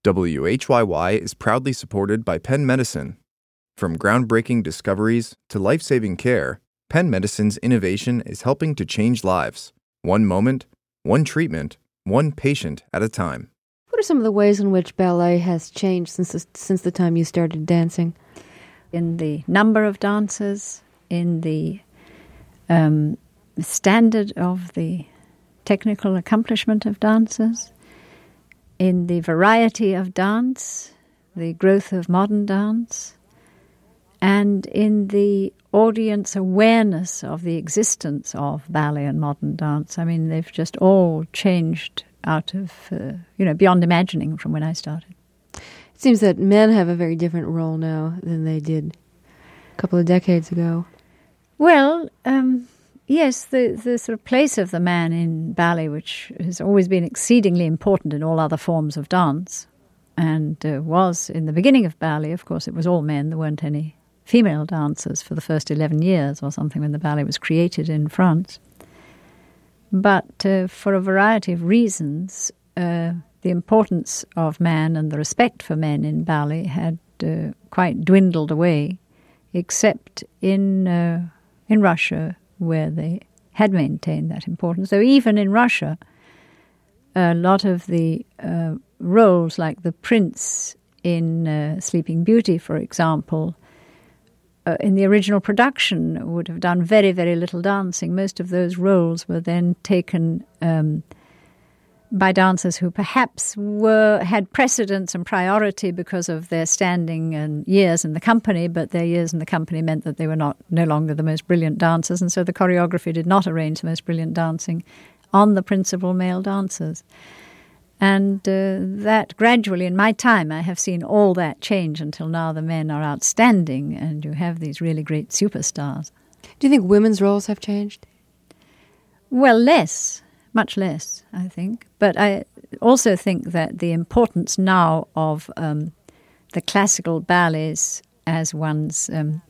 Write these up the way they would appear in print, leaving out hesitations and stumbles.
WHYY is proudly supported by Penn Medicine. From groundbreaking discoveries to life-saving care, Penn Medicine's innovation is helping to change lives. One moment, one treatment, one patient at a time. What are some of the ways in which ballet has changed since the time you started dancing? In the number of dancers, in the standard of the technical accomplishment of dancers, in the variety of dance, the growth of modern dance, and in the audience awareness of the existence of ballet and modern dance. I mean, they've just all changed out of, beyond imagining from when I started. It seems that men have a very different role now than they did a couple of decades ago. Well, yes, the sort of place of the man in ballet, which has always been exceedingly important in all other forms of dance, and was in the beginning of ballet, of course, it was all men. There weren't any female dancers for the first 11 years or something when the ballet was created in France. But for a variety of reasons, the importance of man and the respect for men in ballet had quite dwindled away, except in Russia, where they had maintained that importance. So even in Russia, a lot of the roles, like the prince in Sleeping Beauty, for example, in the original production would have done very, very little dancing. Most of those roles were then taken by dancers who perhaps had precedence and priority because of their standing and years in the company, but their years in the company meant that they were no longer the most brilliant dancers, and so the choreography did not arrange the most brilliant dancing on the principal male dancers. And that gradually, in my time, I have seen all that change until now the men are outstanding and you have these really great superstars. Do you think women's roles have changed? Well, less. Much less, I think. But I also think that the importance now of the classical ballets as one's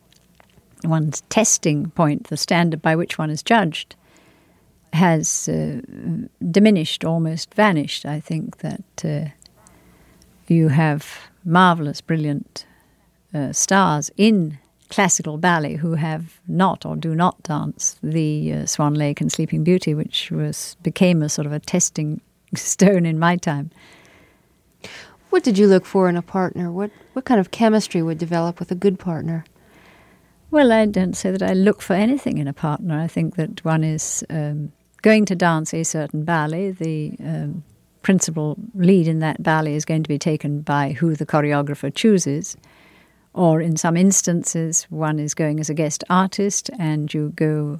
testing point, the standard by which one is judged, has diminished, almost vanished. I think that you have marvelous, brilliant stars in classical ballet who have not or do not dance the Swan Lake and Sleeping Beauty, which became a sort of a testing stone in my time. What did you look for in a partner? What kind of chemistry would develop with a good partner? Well, I don't say that I look for anything in a partner. I think that one is going to dance a certain ballet. The principal lead in that ballet is going to be taken by who the choreographer chooses. Or in some instances, one is going as a guest artist and you go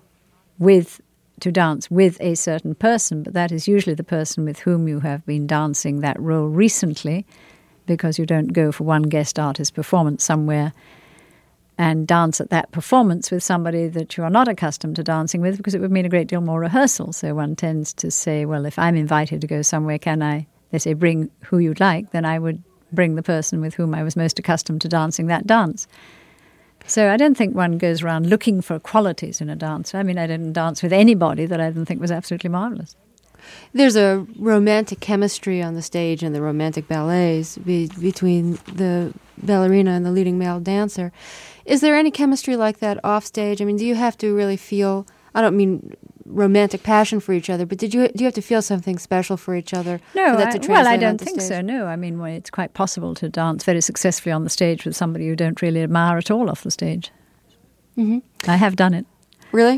to dance with a certain person, but that is usually the person with whom you have been dancing that role recently, because you don't go for one guest artist performance somewhere and dance at that performance with somebody that you are not accustomed to dancing with, because it would mean a great deal more rehearsal. So one tends to say, well, if I'm invited to go somewhere, they say, bring who you'd like, then I would bring the person with whom I was most accustomed to dancing that dance. So I don't think one goes around looking for qualities in a dancer. I mean, I didn't dance with anybody that I didn't think was absolutely marvelous. There's a romantic chemistry on the stage in the romantic ballets between the ballerina and the leading male dancer. Is there any chemistry like that off stage? I mean, do you have to really feel, I don't mean romantic passion for each other, but do you have to feel something special for each other? No, for that to translate well, I don't onto think stage? so, no. I mean, it's quite possible to dance very successfully on the stage with somebody you don't really admire at all off the stage. Mm-hmm. I have done it. Really?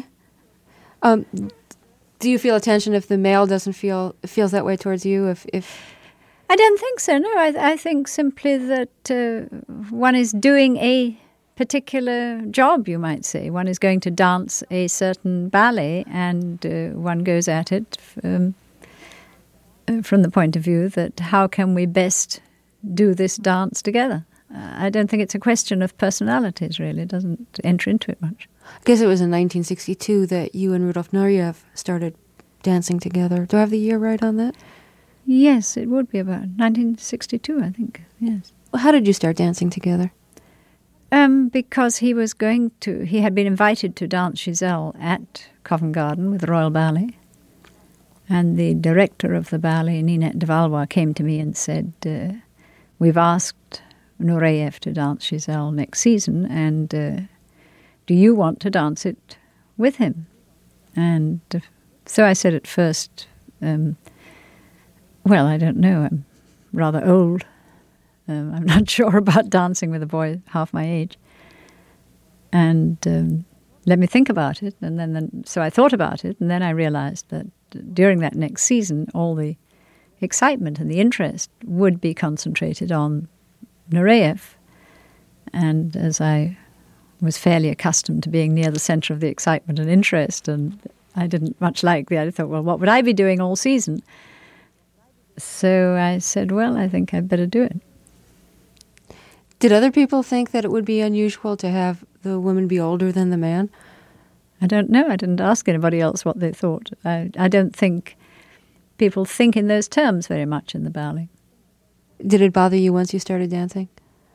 Do you feel a tension if the male feels that way towards you? If I don't think so, no. I think simply that one is doing a particular job, you might say. One is going to dance a certain ballet and one goes at it from the point of view that how can we best do this dance together? I don't think it's a question of personalities, really. It doesn't enter into it much. I guess it was in 1962 that you and Rudolf Nureyev started dancing together. Do I have the year right on that? Yes, it would be about 1962, I think, yes. Well, how did you start dancing together? Because he had been invited to dance Giselle at Covent Garden with the Royal Ballet. And the director of the ballet, Ninette de Valois, came to me and said, we've asked Nureyev to dance Giselle next season, and do you want to dance it with him? And so I said at first, well, I don't know, I'm rather old. I'm not sure about dancing with a boy half my age. And let me think about it. And then so I thought about it, and then I realized that during that next season, all the excitement and the interest would be concentrated on Nureyev. And as I was fairly accustomed to being near the center of the excitement and interest, and I didn't much like the idea, I thought, well, what would I be doing all season? So I said, well, I think I'd better do it. Did other people think that it would be unusual to have the woman be older than the man? I don't know. I didn't ask anybody else what they thought. I don't think people think in those terms very much in the ballet. Did it bother you once you started dancing?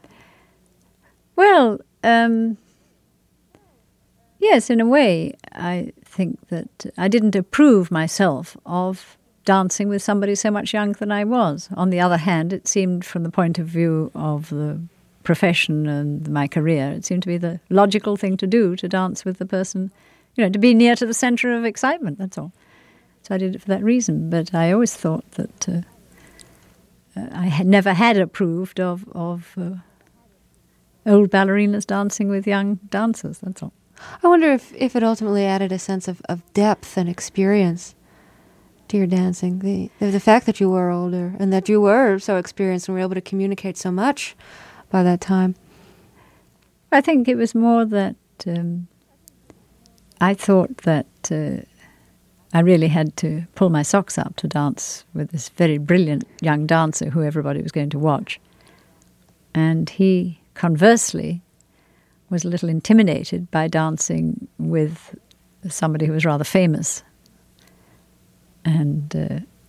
Well, yes, in a way. I think that I didn't approve myself of dancing with somebody so much younger than I was. On the other hand, it seemed from the point of view of the profession and my career, it seemed to be the logical thing to do, to dance with the person, to be near to the center of excitement, that's all. So I did it for that reason. But I always thought that I had never had approved of old ballerinas dancing with young dancers, that's all. I wonder if it ultimately added a sense of depth and experience to your dancing. The fact that you were older and that you were so experienced and were able to communicate so much by that time. I think it was more that I thought that I really had to pull my socks up to dance with this very brilliant young dancer who everybody was going to watch. And he, conversely, was a little intimidated by dancing with somebody who was rather famous. And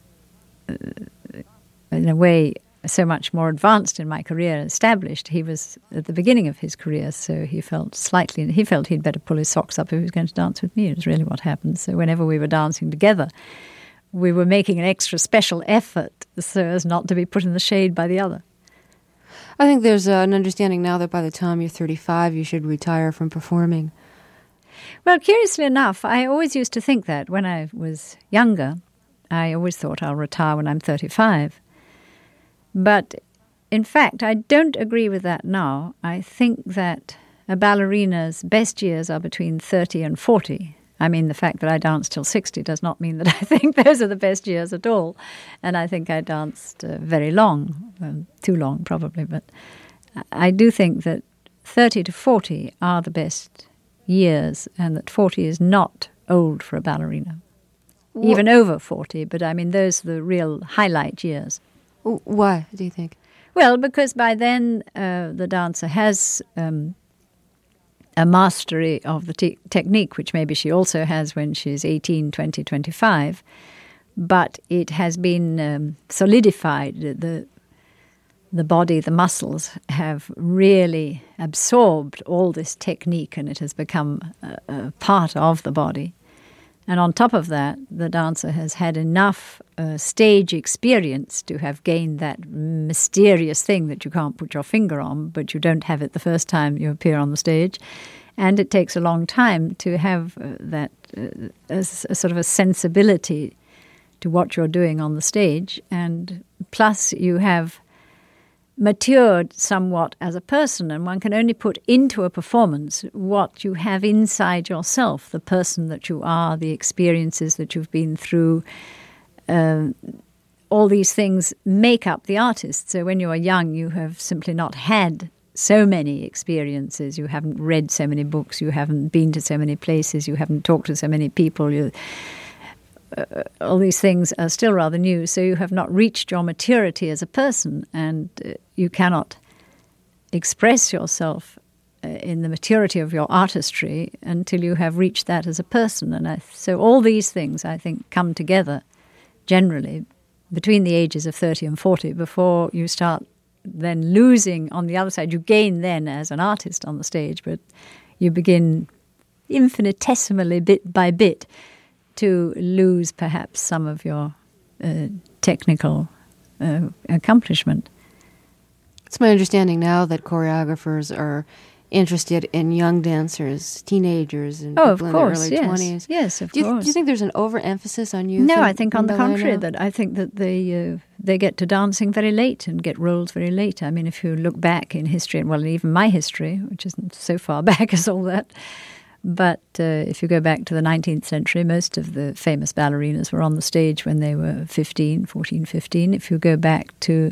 in a way, so much more advanced in my career, established. He was at the beginning of his career, so he felt he'd better pull his socks up if he was going to dance with me. It was really what happened. So whenever we were dancing together, we were making an extra special effort so as not to be put in the shade by the other. I think there's an understanding now that by the time you're 35, you should retire from performing. Well, curiously enough, I always used to think that when I was younger. I always thought I'll retire when I'm 35. But in fact, I don't agree with that now. I think that a ballerina's best years are between 30 and 40. I mean, the fact that I danced till 60 does not mean that I think those are the best years at all. And I think I danced very long, too long probably. But I do think that 30 to 40 are the best years, and that 40 is not old for a ballerina. Even over 40, but I mean, those are the real highlight years. Why, do you think? Well, because by then the dancer has a mastery of the technique, which maybe she also has when she's 18, 20, 25, but it has been solidified. The body, the muscles have really absorbed all this technique, and it has become a part of the body. And on top of that, the dancer has had enough stage experience to have gained that mysterious thing that you can't put your finger on, but you don't have it the first time you appear on the stage. And it takes a long time to have that a sort of a sensibility to what you're doing on the stage. And plus you have matured somewhat as a person, and one can only put into a performance what you have inside yourself, the person that you are, the experiences that you've been through. All these things make up the artist. So when you are young, you have simply not had so many experiences. You haven't read so many books. You haven't been to so many places. You haven't talked to so many people. All these things are still rather new, so you have not reached your maturity as a person, and you cannot express yourself in the maturity of your artistry until you have reached that as a person. And so all these things, I think, come together generally between the ages of 30 and 40 before you start then losing on the other side. You gain then as an artist on the stage, but you begin infinitesimally, bit by bit, to lose perhaps some of your technical accomplishment. It's my understanding now that choreographers are interested in young dancers, teenagers, and people in their early 20s. Yes, of course. Do you think there's an overemphasis on youth? No, I think on the contrary, that I think that they get to dancing very late and get roles very late. I mean, if you look back in history, well, even my history, which isn't so far back as all that, but if you go back to the 19th century, most of the famous ballerinas were on the stage when they were 14, 15. If you go back to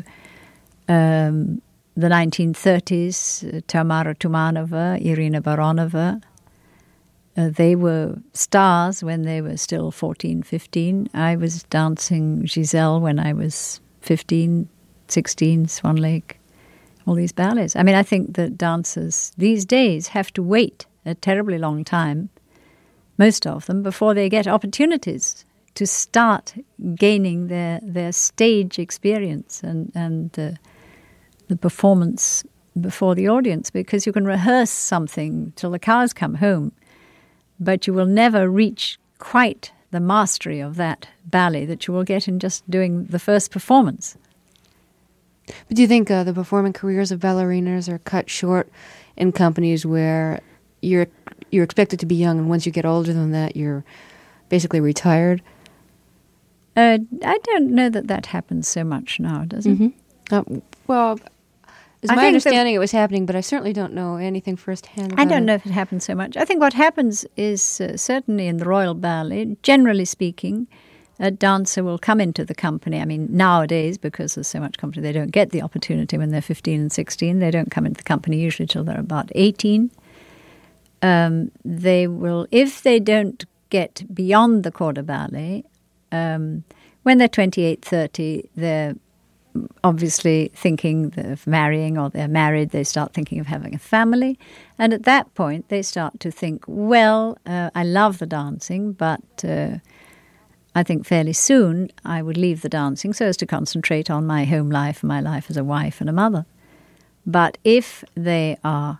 the 1930s, Tamara Tumanova, Irina Baronova, they were stars when they were still 14, 15. I was dancing Giselle when I was 15, 16, Swan Lake, all these ballets. I mean, I think that dancers these days have to wait a terribly long time, most of them, before they get opportunities to start gaining their stage experience and the performance before the audience, because you can rehearse something till the cows come home, but you will never reach quite the mastery of that ballet that you will get in just doing the first performance. But do you think the performing careers of ballerinas are cut short in companies where you're expected to be young, and once you get older than that, you're basically retired? I don't know that happens so much now, does it? Mm-hmm. Well, it's my understanding it was happening, but I certainly don't know anything firsthand about I don't know if it happens so much. I think what happens is, certainly in the Royal Ballet, generally speaking, a dancer will come into the company. I mean, nowadays, because there's so much company, they don't get the opportunity when they're 15 and 16. They don't come into the company usually till they're about 18. They will, if they don't get beyond the corps de ballet, when they're 28, 30, they're obviously thinking of marrying, or they're married, they start thinking of having a family. And at that point, they start to think, well, I love the dancing, but I think fairly soon I would leave the dancing so as to concentrate on my home life, my life as a wife and a mother. But if they are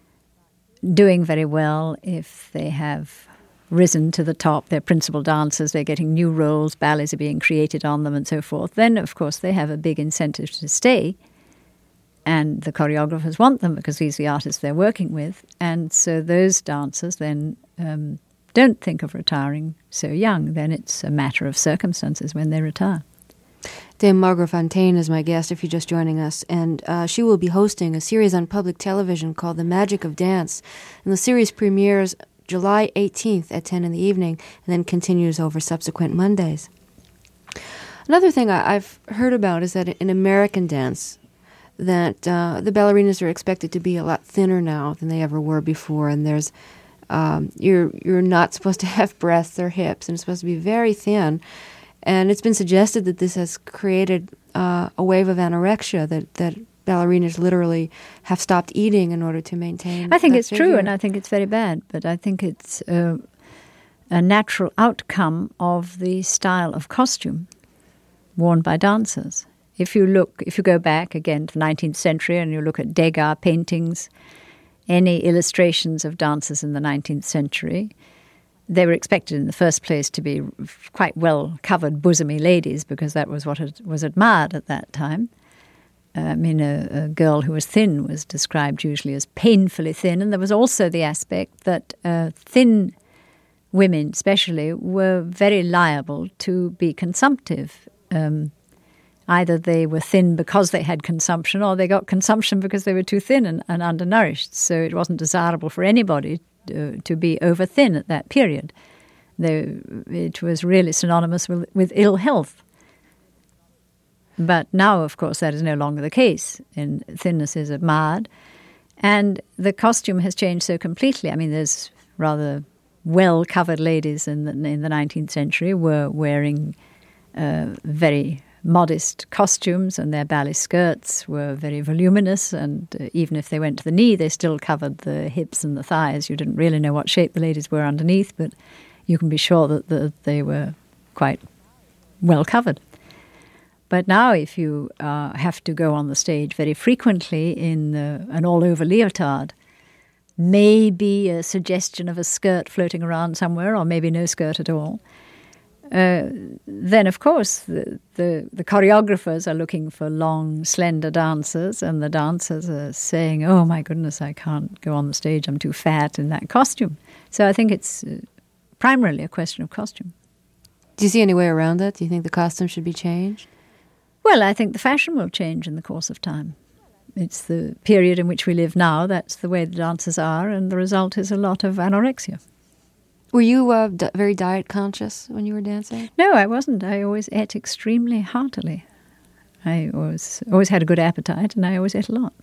doing very well, if they have risen to the top, they're principal dancers, they're getting new roles, ballets are being created on them and so forth, then of course they have a big incentive to stay, and the choreographers want them because these are the artists they're working with, and so those dancers then don't think of retiring so young. Then it's a matter of circumstances when they retire. Dame Margot Fonteyn is my guest if you're just joining us, and she will be hosting a series on public television called The Magic of Dance, and the series premieres July 18th at 10 in the evening and then continues over subsequent Mondays. Another thing I've heard about is that in American dance, that the ballerinas are expected to be a lot thinner now than they ever were before, and there's you're not supposed to have breasts or hips, and it's supposed to be very thin. And it's been suggested that this has created a wave of anorexia, that ballerinas literally have stopped eating in order to maintain. I think it's figure. true, and I think it's very bad, but I think it's a natural outcome of the style of costume worn by dancers. If you go back again to the 19th century and you look at Degas paintings, any illustrations of dancers in the 19th century, they were expected in the first place to be quite well-covered, bosomy ladies, because that was what was admired at that time. I mean, a girl who was thin was described usually as painfully thin, and there was also the aspect that thin women especially were very liable to be consumptive. Either they were thin because they had consumption, or they got consumption because they were too thin and undernourished. So it wasn't desirable for anybody to be over thin at that period. It was really synonymous with ill health. But now, of course, that is no longer the case. And thinness is admired. And the costume has changed so completely. I mean, there's rather well-covered ladies in the 19th century were wearing very modest costumes, and their ballet skirts were very voluminous, and even if they went to the knee, they still covered the hips and the thighs. You didn't really know what shape the ladies were underneath, but you can be sure that they were quite well covered. But now if you have to go on the stage very frequently in an all-over leotard, maybe a suggestion of a skirt floating around somewhere, or maybe no skirt at all, then, of course, the choreographers are looking for long, slender dancers, and the dancers are saying, oh, my goodness, I can't go on the stage, I'm too fat in that costume. So I think it's primarily a question of costume. Do you see any way around that? Do you think the costume should be changed? Well, I think the fashion will change in the course of time. It's the period in which we live now, that's the way the dancers are, and the result is a lot of anorexia. Were you very diet conscious when you were dancing? No, I wasn't. I always ate extremely heartily. I always had a good appetite, and I always ate a lot.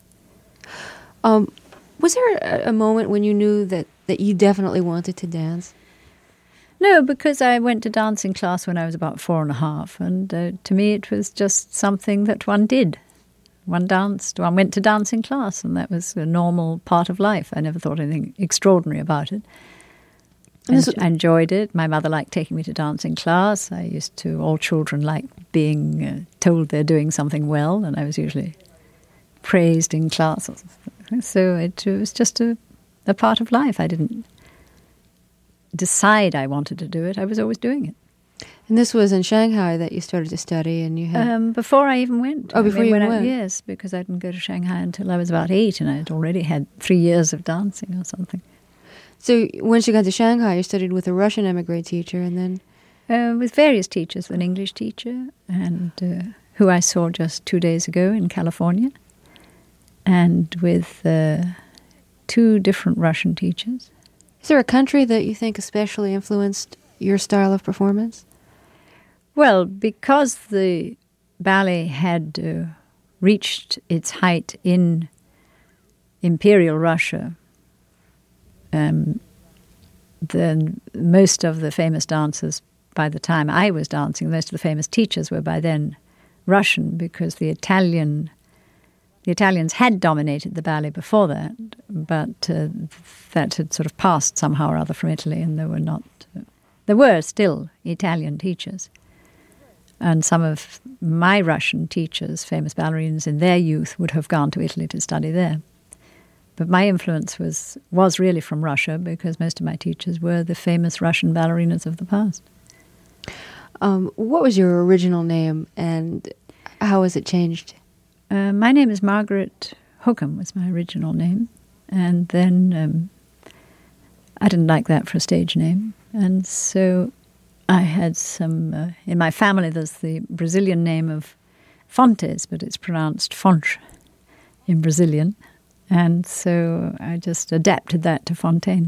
Was there a moment when you knew that you definitely wanted to dance? No, because I went to dancing class when I was about 4.5, and to me it was just something that one did. One danced, one went to dancing class, and that was a normal part of life. I never thought anything extraordinary about it. I enjoyed it. My mother liked taking me to dancing class. All children like being told they're doing something well, and I was usually praised in class. So it was just a part of life. I didn't decide I wanted to do it. I was always doing it. And this was in Shanghai that you started to study, and you had... before I even went. Oh, before you went? Yes, because I didn't go to Shanghai until I was about 8, and I had already had 3 years of dancing or something. So once you got to Shanghai, you studied with a Russian emigre teacher, and then... with various teachers, an English teacher, and who I saw just 2 days ago in California, and with 2 different Russian teachers. Is there a country that you think especially influenced your style of performance? Well, because the ballet had reached its height in Imperial Russia, then most of the famous dancers, by the time I was dancing, most of the famous teachers were by then Russian, because the Italians had dominated the ballet before that, but that had sort of passed somehow or other from Italy, and there were still Italian teachers. And some of my Russian teachers, famous ballerinas in their youth, would have gone to Italy to study there. But my influence was really from Russia, because most of my teachers were the famous Russian ballerinas of the past. What was your original name, and how has it changed? My name is Margaret Hookham, was my original name. And then I didn't like that for a stage name. And so I had some... in my family, there's the Brazilian name of Fontes, but it's pronounced Fonte in Brazilian. And so I just adapted that to Fontaine.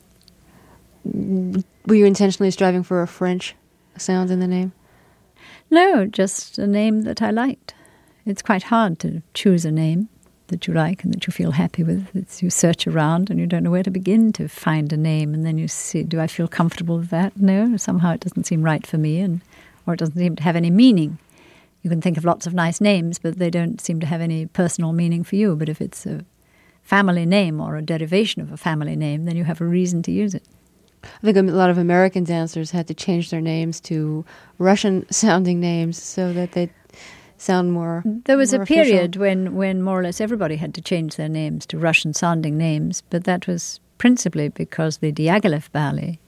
Were you intentionally striving for a French sound in the name? No, just a name that I liked. It's quite hard to choose a name that you like and that you feel happy with. You search around and you don't know where to begin to find a name, and then you see, do I feel comfortable with that? No, somehow it doesn't seem right for me, or it doesn't seem to have any meaning. You can think of lots of nice names, but they don't seem to have any personal meaning for you. But if it's a family name or a derivation of a family name, then you have a reason to use it. I think a lot of American dancers had to change their names to Russian-sounding names so that they sound more There was more a period official. when more or less everybody had to change their names to Russian-sounding names, but that was principally because the Diaghilev Ballet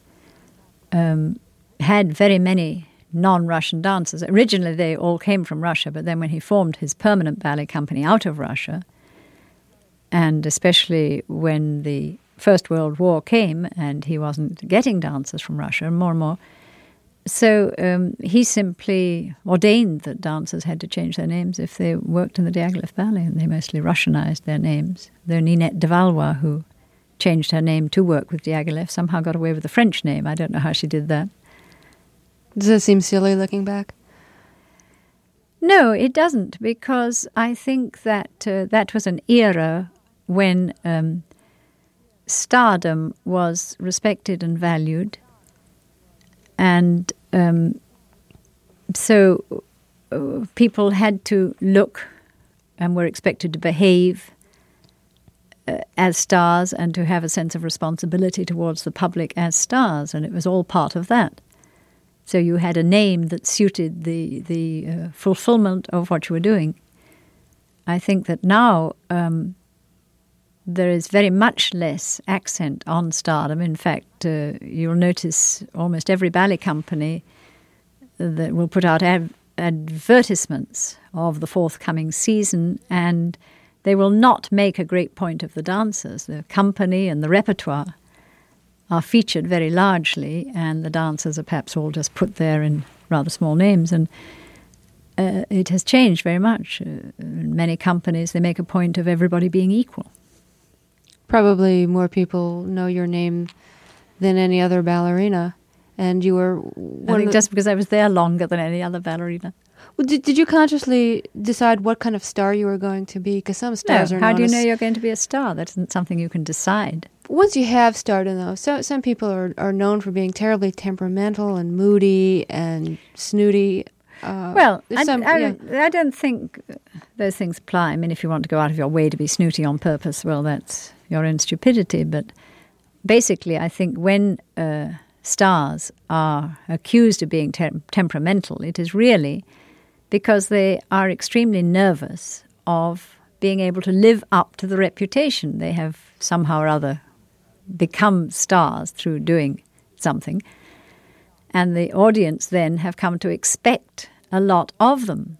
had very many non-Russian dancers. Originally they all came from Russia, but then when he formed his permanent ballet company out of Russia, and especially when the First World War came and he wasn't getting dancers from Russia more and more, so he simply ordained that dancers had to change their names if they worked in the Diaghilev Ballet, and they mostly Russianized their names. Though Ninette de Valois, who changed her name to work with Diaghilev, somehow got away with the French name. I don't know how she did that. Does that seem silly looking back? No, it doesn't, because I think that that was an era when stardom was respected and valued. And so people had to look and were expected to behave as stars and to have a sense of responsibility towards the public as stars, and it was all part of that. So you had a name that suited the fulfillment of what you were doing. I think that now there is very much less accent on stardom. In fact, you'll notice almost every ballet company that will put out advertisements of the forthcoming season, and they will not make a great point of the dancers. The company and the repertoire are featured very largely, and the dancers are perhaps all just put there in rather small names. And it has changed very much. In many companies, they make a point of everybody being equal. Probably more people know your name than any other ballerina. And you were I think just because I was there longer than any other ballerina. Well, did you consciously decide what kind of star you were going to be? Because some stars are how known do you as, know you're going to be a star? That isn't something you can decide. Once you have started, though, some people are known for being terribly temperamental and moody and snooty. Well, I don't think those things apply. I mean, if you want to go out of your way to be snooty on purpose, well, that's your own stupidity. But basically, I think when stars are accused of being temperamental, it is really because they are extremely nervous of being able to live up to the reputation. They have somehow or other become stars through doing something, and the audience then have come to expect a lot of them.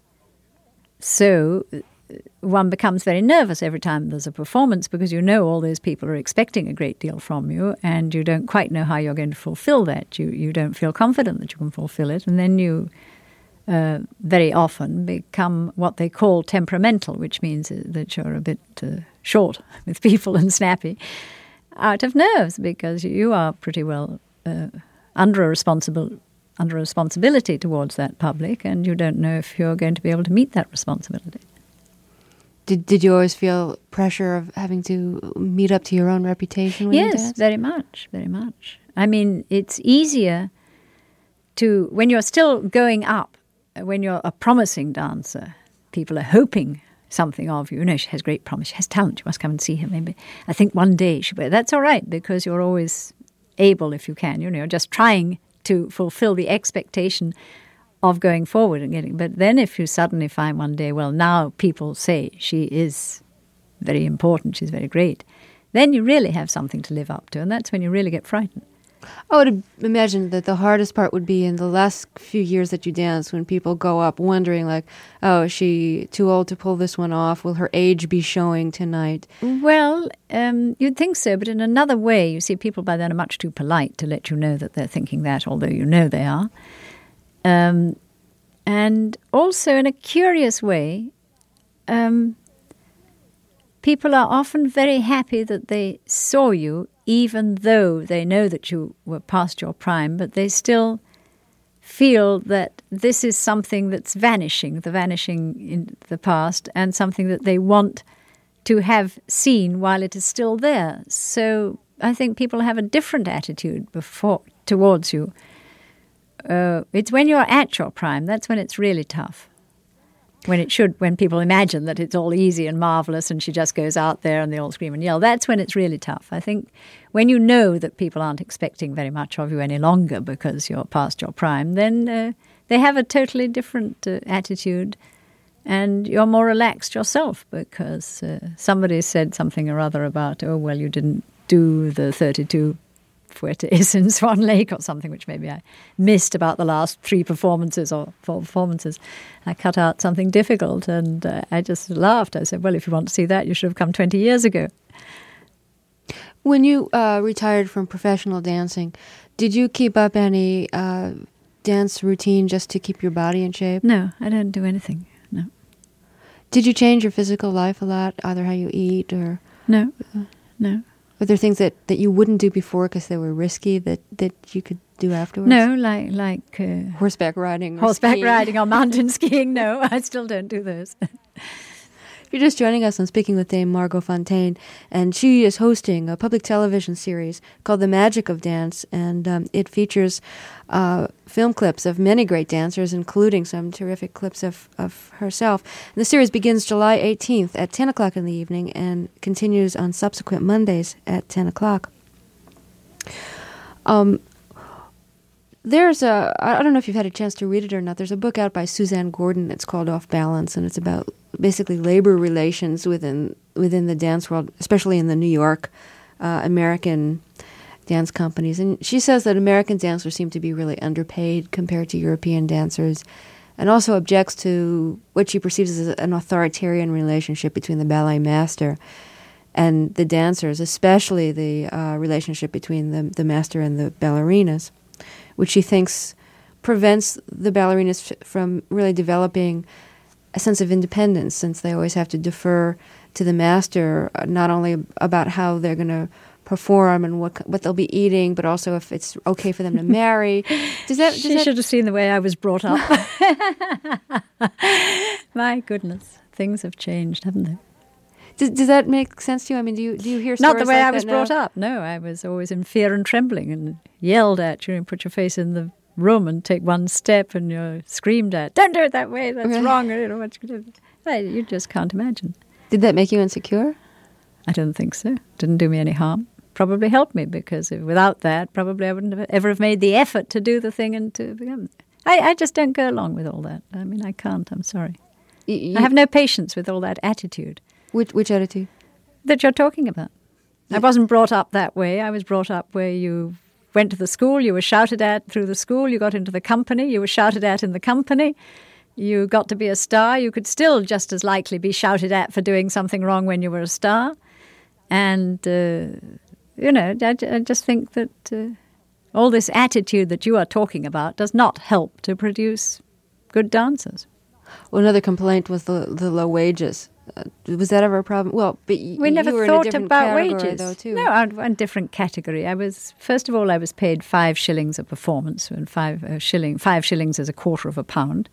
So one becomes very nervous every time there's a performance because you know all those people are expecting a great deal from you, and you don't quite know how you're going to fulfill that. You don't feel confident that you can fulfill it, and then you very often become what they call temperamental, which means that you're a bit short with people and snappy, out of nerves, because you are pretty well under a responsibility towards that public, and you don't know if you're going to be able to meet that responsibility. Did you always feel pressure of having to meet up to your own reputation when you danced? Yes, very much, very much. I mean, it's easier to, when you're still going up, when you're a promising dancer, people are hoping something of you. You know, she has great promise, she has talent, you must come and see her. Maybe I think one day she will. That's all right, because you're always able, if you can. You know, you're just trying to fulfill the expectation of going forward and getting. But then if you suddenly find one day, well, now people say she is very important, she's very great, then you really have something to live up to, and that's when you really get frightened. I would imagine that the hardest part would be in the last few years that you dance, when people go up wondering, like, oh, is she too old to pull this one off? Will her age be showing tonight? Well, you'd think so, but in another way, you see, people by then are much too polite to let you know that they're thinking that, although you know they are. And also, in a curious way, people are often very happy that they saw you, even though they know that you were past your prime, but they still feel that this is something that's vanishing in the past, and something that they want to have seen while it is still there. So I think people have a different attitude towards you. It's when you're at your prime, that's when it's really tough. When people imagine that it's all easy and marvelous and she just goes out there and they all scream and yell, that's when it's really tough. I think when you know that people aren't expecting very much of you any longer because you're past your prime, then they have a totally different attitude, and you're more relaxed yourself because somebody said something or other about, oh, well, you didn't do the 32 fouettes in Swan Lake or something, which maybe I missed about the last 3 performances or 4 performances. I cut out something difficult, and I just laughed. I said, well, if you want to see that, you should have come 20 years ago. When you retired from professional dancing, did you keep up any dance routine just to keep your body in shape? No, I don't do anything, no. Did you change your physical life a lot, either how you eat or... No. Were there things that you wouldn't do before because they were risky that you could do afterwards? No, like horseback riding. Horseback riding or mountain skiing, no, I still don't do those. You're just joining us on Speaking with Dame Margot Fonteyn, and she is hosting a public television series called The Magic of Dance, and it features film clips of many great dancers, including some terrific clips of herself. And the series begins July 18th at 10 o'clock in the evening and continues on subsequent Mondays at 10 o'clock. There's I don't know if you've had a chance to read it or not, there's a book out by Suzanne Gordon. It's called Off Balance, and it's about basically labor relations within the dance world, especially in the New York American dance companies. And she says that American dancers seem to be really underpaid compared to European dancers, and also objects to what she perceives as an authoritarian relationship between the ballet master and the dancers, especially the relationship between the master and the ballerinas, which she thinks prevents the ballerinas from really developing a sense of independence, since they always have to defer to the master, not only about how they're going to perform and what they'll be eating, but also if it's okay for them to marry. She should have seen the way I was brought up. My goodness, things have changed, haven't they? Does that make sense to you? I mean, do you hear stories Not the way like I was that brought now? up. No, I was always in fear and trembling and yelled at you and put your face in the room and take one step and you're screamed at. Don't do it that way. That's wrong. You know what you do. You just can't imagine. Did that make you insecure? I don't think so. Didn't do me any harm. Probably helped me, because without that, probably I wouldn't have ever have made the effort to do the thing and to become. I just don't go along with all that. I mean, I can't. I'm sorry. I have no patience with all that attitude. Which attitude? That you're talking about. I wasn't brought up that way. I was brought up where you went to the school, you were shouted at through the school, you got into the company, you were shouted at in the company, you got to be a star, you could still just as likely be shouted at for doing something wrong when you were a star. And, I just think that all this attitude that you are talking about does not help to produce good dancers. Well, another complaint was the low wages. Was that ever a problem? Well, but we never you were thought in a different about category, wages. Though, too. No, I'm in a different category. First of all, I was paid 5 shillings a performance, and 5 shillings is a quarter of a pound.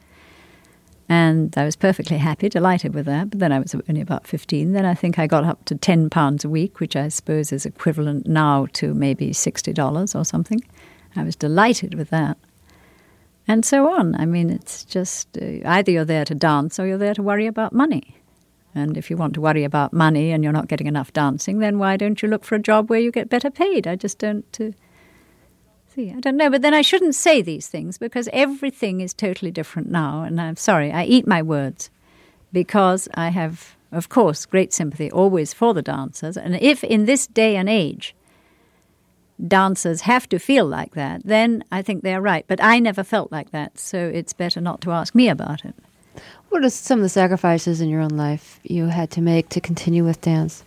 And I was perfectly happy, delighted with that. But then I was only about 15. Then I think I got up to £10 a week, which I suppose is equivalent now to maybe $60 or something. I was delighted with that. And so on. I mean, it's just either you're there to dance or you're there to worry about money. And if you want to worry about money and you're not getting enough dancing, then why don't you look for a job where you get better paid? I just don't see. I don't know. But then I shouldn't say these things, because everything is totally different now. And I'm sorry, I eat my words, because I have, of course, great sympathy always for the dancers. And if in this day and age dancers have to feel like that, then I think they're right. But I never felt like that, so it's better not to ask me about it. What are some of the sacrifices in your own life you had to make to continue with dance?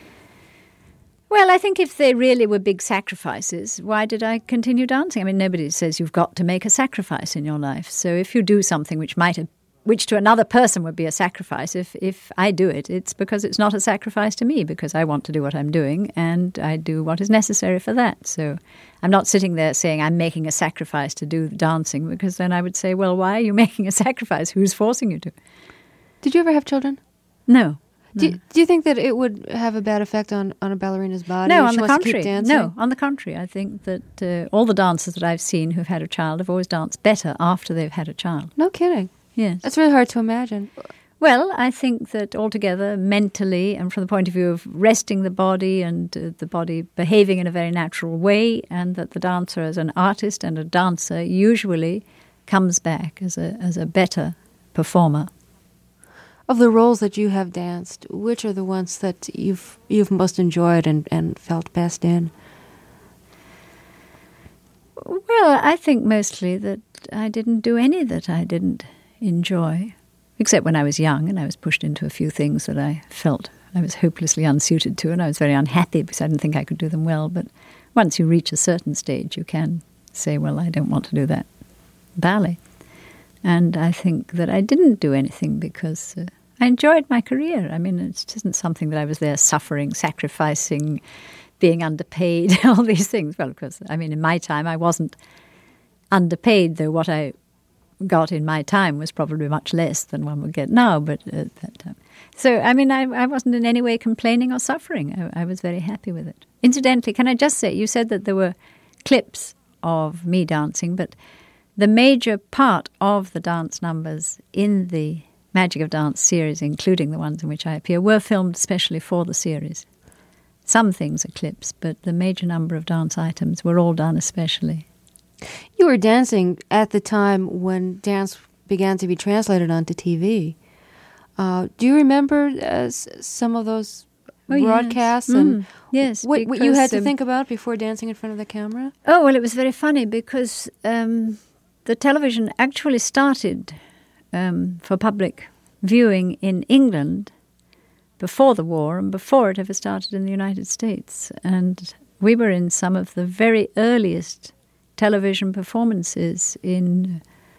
Well, I think if they really were big sacrifices, why did I continue dancing? I mean, nobody says you've got to make a sacrifice in your life. So if you do something which to another person would be a sacrifice, if I do it, it's because it's not a sacrifice to me, because I want to do what I'm doing and I do what is necessary for that. So I'm not sitting there saying I'm making a sacrifice to do dancing, because then I would say, well, why are you making a sacrifice? Who's forcing you to? Did you ever have children? No. Do you think that it would have a bad effect on a ballerina's body? No, if on she the wants to contrary. keep dancing? No, on the contrary. I think that all the dancers that I've seen who've had a child have always danced better after they've had a child. No kidding. Yes. That's really hard to imagine. Well, I think that altogether, mentally, and from the point of view of resting the body and the body behaving in a very natural way, and that the dancer as an artist and a dancer usually comes back as a better performer. Of the roles that you have danced, which are the ones that you've most enjoyed and felt best in? Well, I think mostly that I didn't do any that I didn't enjoy, except when I was young and I was pushed into a few things that I felt I was hopelessly unsuited to, and I was very unhappy because I didn't think I could do them well. But once you reach a certain stage, you can say, well, I don't want to do that ballet. And I think that I didn't do anything because I enjoyed my career. I mean, it isn't something that I was there suffering, sacrificing, being underpaid, all these things. Well, of course, I mean, in my time, I wasn't underpaid, though what I got in my time was probably much less than one would get now, but at that time. So, I mean, I wasn't in any way complaining or suffering. I was very happy with it. Incidentally, can I just say, you said that there were clips of me dancing, but the major part of the dance numbers in the Magic of Dance series, including the ones in which I appear, were filmed specially for the series. Some things are clips, but the major number of dance items were all done especially. You were dancing at the time when dance began to be translated onto TV. Do you remember some of those broadcasts? Yes. And yes. What you had to think about before dancing in front of the camera? Oh, well, it was very funny because the television actually started for public viewing in England before the war and before it ever started in the United States. And we were in some of the very earliest television performances in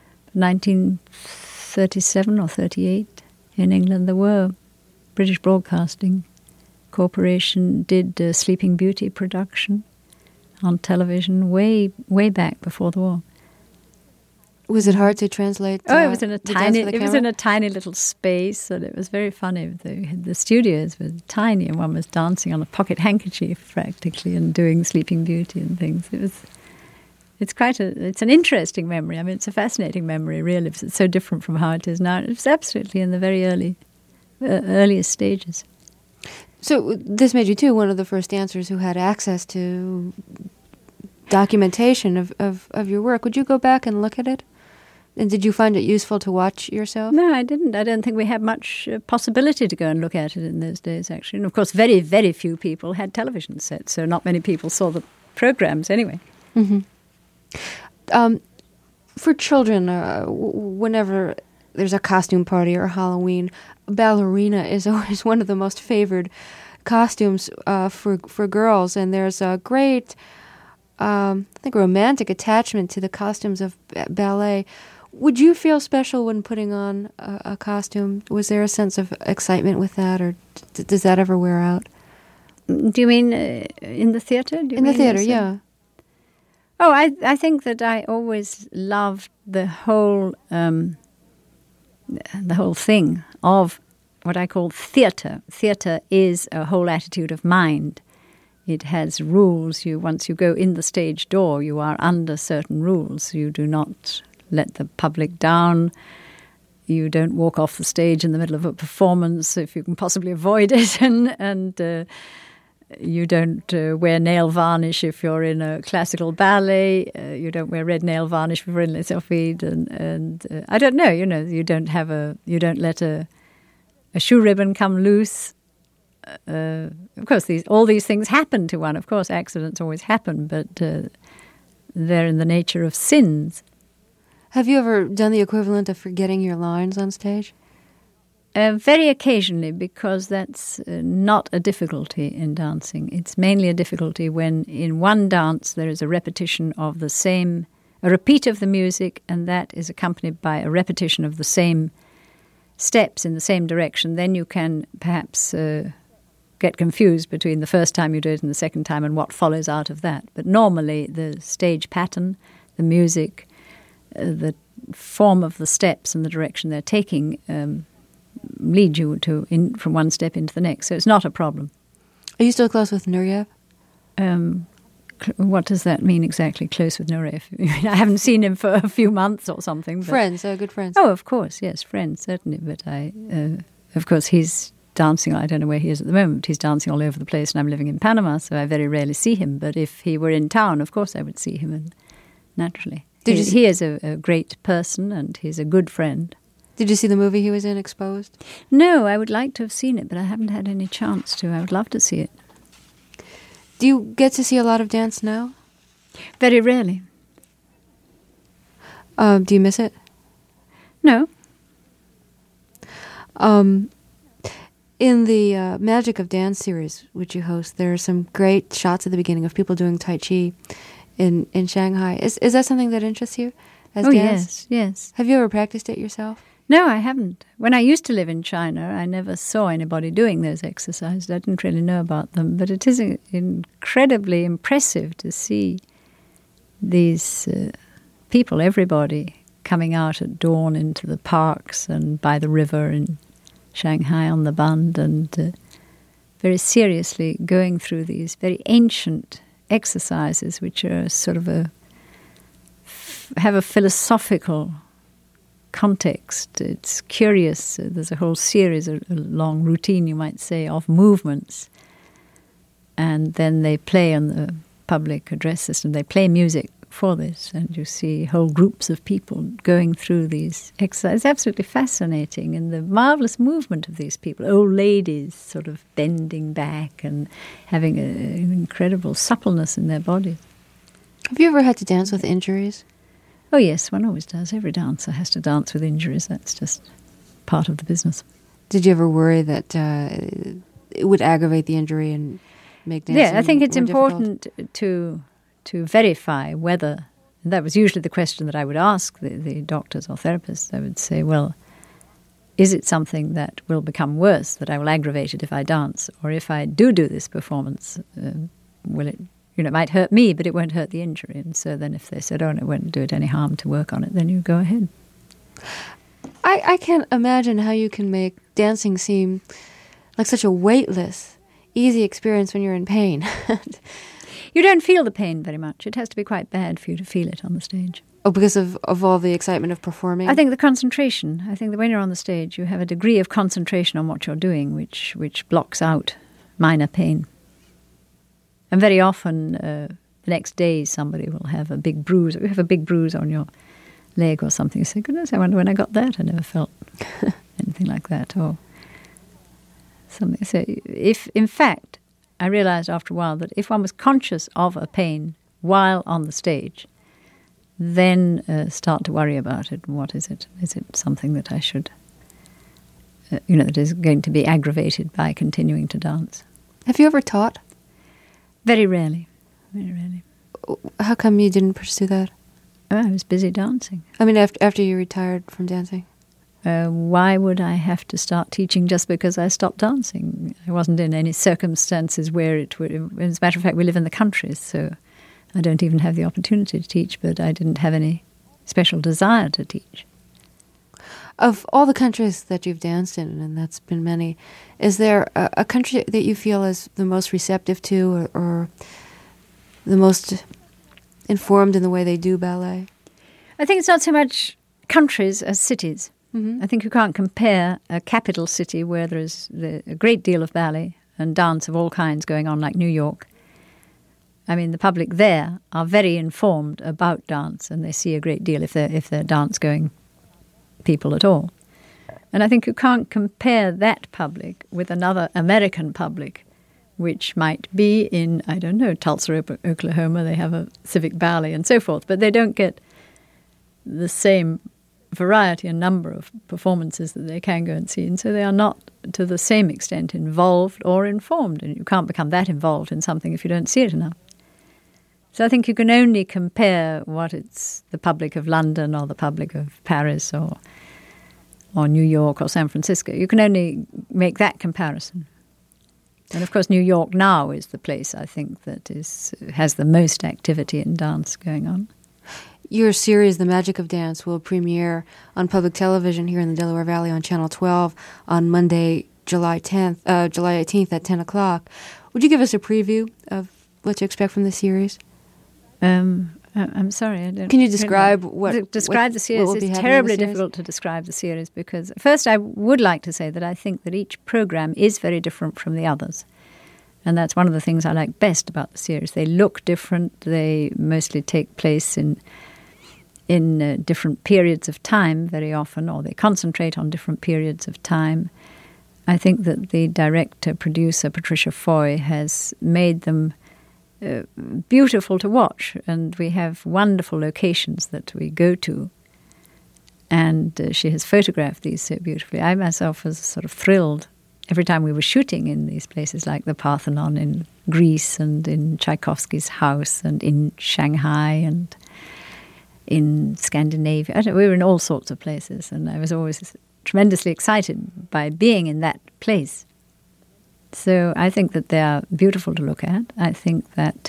1937 or 38 in England. There were British Broadcasting Corporation did Sleeping Beauty production on television way back before the war. Was it hard to translate? It was in a tiny little space, and it was very funny. The studios were tiny, and one was dancing on a pocket handkerchief practically, and doing Sleeping Beauty and things. It's an interesting memory. I mean, it's a fascinating memory, really, because it's so different from how it is now. It was absolutely in the very earliest stages. So this made you, too, one of the first dancers who had access to documentation of your work. Would you go back and look at it? And did you find it useful to watch yourself? No, I didn't. I don't think we had much possibility to go and look at it in those days, actually. And, of course, very, very few people had television sets, so not many people saw the programs anyway. Mm-hmm. For children, whenever there's a costume party or Halloween, ballerina is always one of the most favored costumes for girls, and there's a great, I think, romantic attachment to the costumes of ballet. Would you feel special when putting on a costume? Was there a sense of excitement with that, or does that ever wear out? Do you mean in the theatre? In the theatre, yeah. Oh, I think that I always loved the whole thing of what I call theatre. Theatre is a whole attitude of mind. It has rules. Once you go in the stage door, you are under certain rules. You do not let the public down. You don't walk off the stage in the middle of a performance if you can possibly avoid it, and you don't wear nail varnish if you're in a classical ballet. You don't wear red nail varnish if you're in Les Sylphides, and I don't know. You don't let a shoe ribbon come loose. Of course, all these things happen to one. Of course, accidents always happen, but they're in the nature of sins. Have you ever done the equivalent of forgetting your lines on stage? Very occasionally, because that's not a difficulty in dancing. It's mainly a difficulty when in one dance there is a repetition of a repeat of the music, and that is accompanied by a repetition of the same steps in the same direction. Then you can perhaps get confused between the first time you do it and the second time and what follows out of that. But normally the stage pattern, the music, the form of the steps and the direction they're taking lead you from one step into the next. So it's not a problem. Are you still close with Nureyev? What does that mean exactly, close with Nureyev? I haven't seen him for a few months or something. Friends, good friends. Oh, of course, yes, friends, certainly. But of course, he's dancing. I don't know where he is at the moment. He's dancing all over the place, and I'm living in Panama, so I very rarely see him. But if he were in town, of course I would see him, and naturally. He is a great person, and he's a good friend. Did you see the movie he was in, Exposed? No, I would like to have seen it, but I haven't had any chance to. I would love to see it. Do you get to see a lot of dance now? Very rarely. Do you miss it? No. In the Magic of Dance series, which you host, there are some great shots at the beginning of people doing Tai Chi in Shanghai. Is that something that interests you as dance? Yes. Have you ever practiced it yourself? No, I haven't. When I used to live in China, I never saw anybody doing those exercises. I didn't really know about them. But it is incredibly impressive to see these people, everybody, coming out at dawn into the parks and by the river in Shanghai on the Bund, and very seriously going through these very ancient exercises, which are sort of have a philosophical context. It's curious. There's a whole series, a long routine, you might say, of movements. And then they play on the public address system. They play music for this, and you see whole groups of people going through these exercises. It's absolutely fascinating, and the marvellous movement of these people, old ladies sort of bending back and having an incredible suppleness in their bodies. Have you ever had to dance with injuries? Oh yes, one always does. Every dancer has to dance with injuries. That's just part of the business. Did you ever worry that it would aggravate the injury and make dancing Yeah, I think it's more important to verify whether, and that was usually the question that I would ask the doctors or therapists. I would say, well, is it something that will become worse, that I will aggravate it if I dance? Or if I do this performance, will it, it might hurt me, but it won't hurt the injury. And so then if they said, oh, it won't do it any harm to work on it, then you go ahead. I can't imagine how you can make dancing seem like such a weightless, easy experience when you're in pain. You don't feel the pain very much. It has to be quite bad for you to feel it on the stage. Oh, because of all the excitement of performing? I think the concentration. I think that when you're on the stage, you have a degree of concentration on what you're doing, which blocks out minor pain. And very often, the next day, somebody will have a big bruise. You have a big bruise on your leg or something. You say, goodness, I wonder when I got that. I never felt anything like that. Or something. So if, in fact, I realized after a while that if one was conscious of a pain while on the stage, then start to worry about it. What is it? Is it something that I should, that is going to be aggravated by continuing to dance? Have you ever taught? Very rarely. Very rarely. How come you didn't pursue that? I was busy dancing. I mean, after you retired from dancing? Why would I have to start teaching just because I stopped dancing? I wasn't in any circumstances where it would... As a matter of fact, we live in the country, so I don't even have the opportunity to teach, but I didn't have any special desire to teach. Of all the countries that you've danced in, and that's been many, is there a country that you feel is the most receptive to or the most informed in the way they do ballet? I think it's not so much countries as cities. Mm-hmm. I think you can't compare a capital city where there is a great deal of ballet and dance of all kinds going on, like New York. I mean, the public there are very informed about dance, and they see a great deal if they're dance-going people at all. And I think you can't compare that public with another American public, which might be in, I don't know, Tulsa, Oklahoma. They have a civic ballet and so forth, but they don't get the same variety and number of performances that they can go and see, and so they are not to the same extent involved or informed, and you can't become that involved in something if you don't see it enough. So I think you can only compare what it's the public of London or the public of Paris or New York or San Francisco. You can only make that comparison. And of course New York now is the place, I think, that has the most activity in dance going on. Your series, The Magic of Dance, will premiere on public television here in the Delaware Valley on Channel 12 on Monday, July 18th at 10 o'clock. Would you give us a preview of what to expect from the series? I'm sorry, I don't... Can you describe what... Describe the series. It's terribly difficult to describe the series because, first, I would like to say that I think that each program is very different from the others. And that's one of the things I like best about the series. They look different. They mostly take place in different periods of time very often, or they concentrate on different periods of time. I think that the director-producer, Patricia Foy, has made them beautiful to watch, and we have wonderful locations that we go to, and she has photographed these so beautifully. I myself was sort of thrilled every time we were shooting in these places like the Parthenon in Greece and in Tchaikovsky's house and in Shanghai and in Scandinavia. We were in all sorts of places, and I was always tremendously excited by being in that place. So I think that they are beautiful to look at. I think that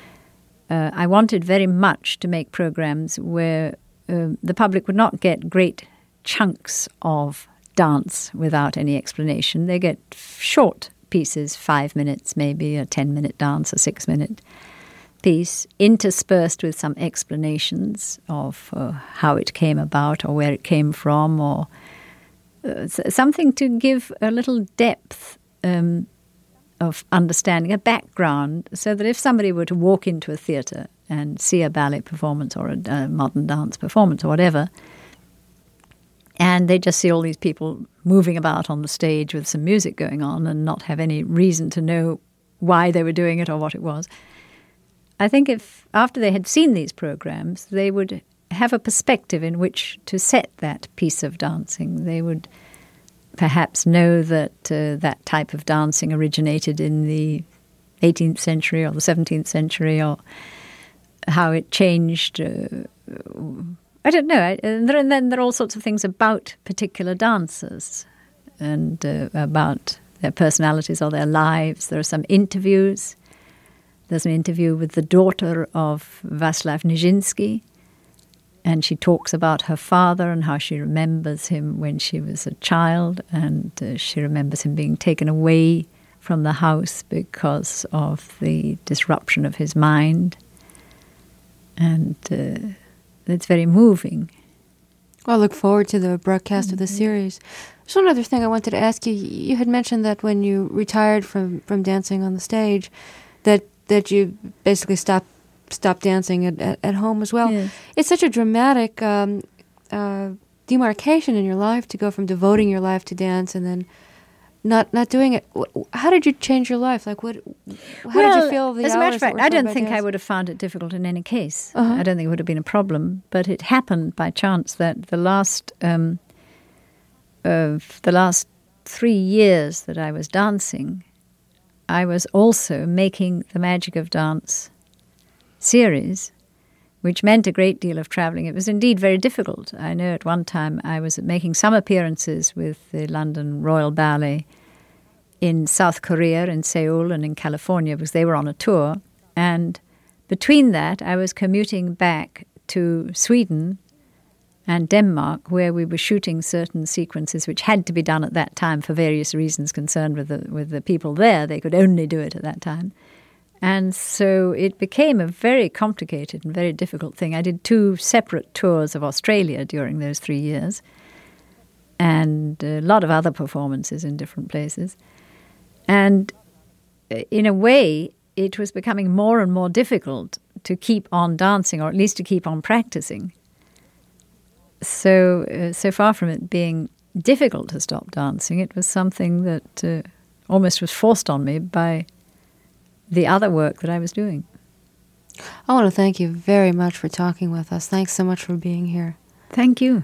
I wanted very much to make programs where the public would not get great chunks of dance without any explanation. They get short pieces, 5 minutes maybe, a 10-minute dance, a 6-minute piece, interspersed with some explanations of how it came about or where it came from, or something to give a little depth of understanding, a background, so that if somebody were to walk into a theatre and see a ballet performance or a modern dance performance or whatever. And they just see all these people moving about on the stage with some music going on and not have any reason to know why they were doing it or what it was. I think if after they had seen these programs, they would have a perspective in which to set that piece of dancing. They would perhaps know that that type of dancing originated in the 18th century or the 17th century, or how it changed. I don't know. And then there are all sorts of things about particular dancers and about their personalities or their lives. There are some interviews. There's an interview with the daughter of Václav Nijinsky, and she talks about her father and how she remembers him when she was a child, and she remembers him being taken away from the house because of the disruption of his mind. And it's very moving. Well, I look forward to the broadcast of the series. There's one other thing I wanted to ask you. You had mentioned that when you retired from dancing on the stage, that you basically stopped dancing at home as well. Yes. It's such a dramatic demarcation in your life to go from devoting your life to dance and then not doing it. How did you change your life? Like, how did you feel the as a matter hours of that fact, were I spent don't by think I dancing? would have found it difficult in any case. Uh-huh. I don't think it would have been a problem. But it happened by chance that the last 3 years that I was dancing, I was also making the Magic of Dance series, which meant a great deal of travelling. It was indeed very difficult. I know at one time I was making some appearances with the London Royal Ballet in South Korea, in Seoul, and in California, because they were on a tour. And between that, I was commuting back to Sweden and Denmark, where we were shooting certain sequences which had to be done at that time for various reasons concerned with the people there. They could only do it at that time. And so it became a very complicated and very difficult thing. I did 2 separate tours of Australia during those 3 years, and a lot of other performances in different places. And in a way, it was becoming more and more difficult to keep on dancing, or at least to keep on practicing. So far from it being difficult to stop dancing, it was something that almost was forced on me by the other work that I was doing. I want to thank you very much for talking with us. Thanks so much for being here. Thank you.